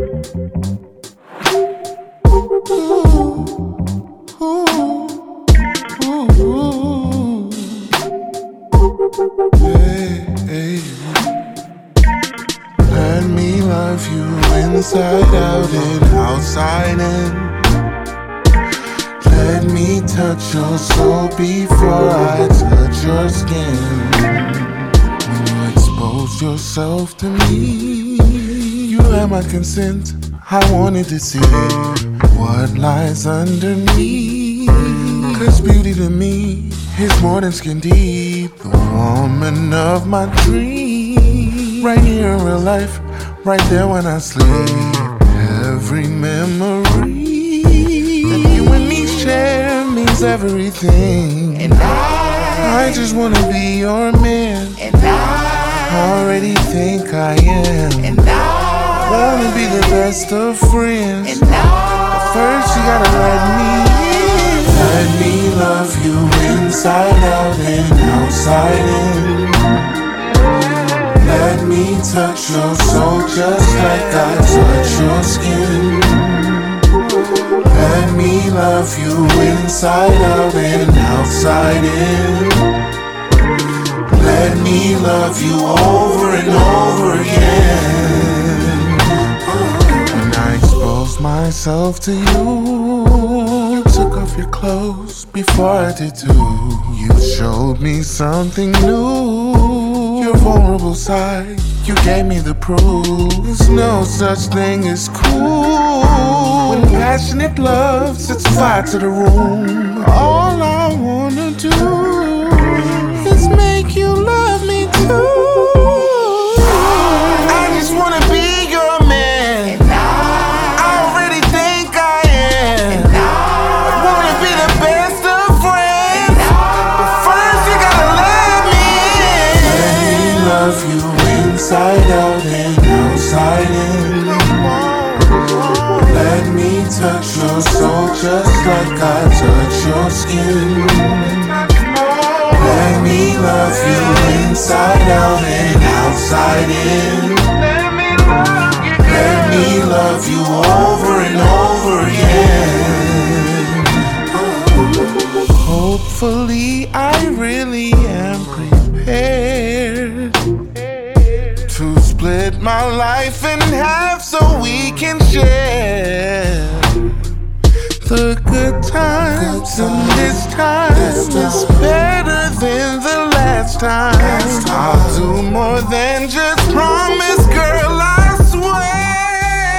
Hey, let me love you inside out and outside in. Let me touch your soul before I touch your skin. When you expose yourself to me, you had my consent. I wanted to see what lies underneath. 'Cause beauty to me is more than skin deep. The woman of my dreams, right here in real life, right there when I sleep. Every memory that you and me share means everything. And I just wanna be your man. And I already think I am. And I wanna be the best of friends. And but first you gotta let me in. Let me love you inside out and outside in. Let me touch your soul just like I touch your skin. Let me love you inside out and outside in. Let me love you over and over again. When I expose myself to you, you took off your clothes before I did too. You showed me something new, your vulnerable side. You gave me the proof. There's no such thing as cool. When passionate love sets fire to the room, all I wanna do is make you love me too. I just wanna be your man. And I already think I am. And I wanna be the best of friends. But first you gotta let me in. Let me love you inside out and outside in. Let me touch your soul just like I touch your skin. Let me love you inside out and outside in. Let me love you over and over again. Hopefully I really am prepared to split my life in half so we can share the good times. And this time is better than the last time. I'll do more than just promise, girl, I swear.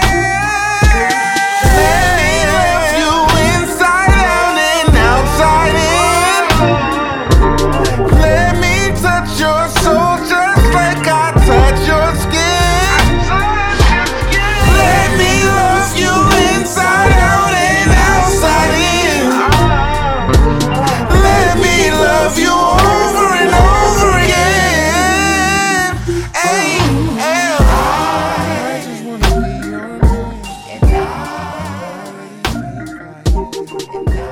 Let me love you inside out and outside in. Let me touch your soul just like I touch your skin. Let me love you inside out and outside in. Let me love you over and over again. Hey, hey. I just wanna be your man. And I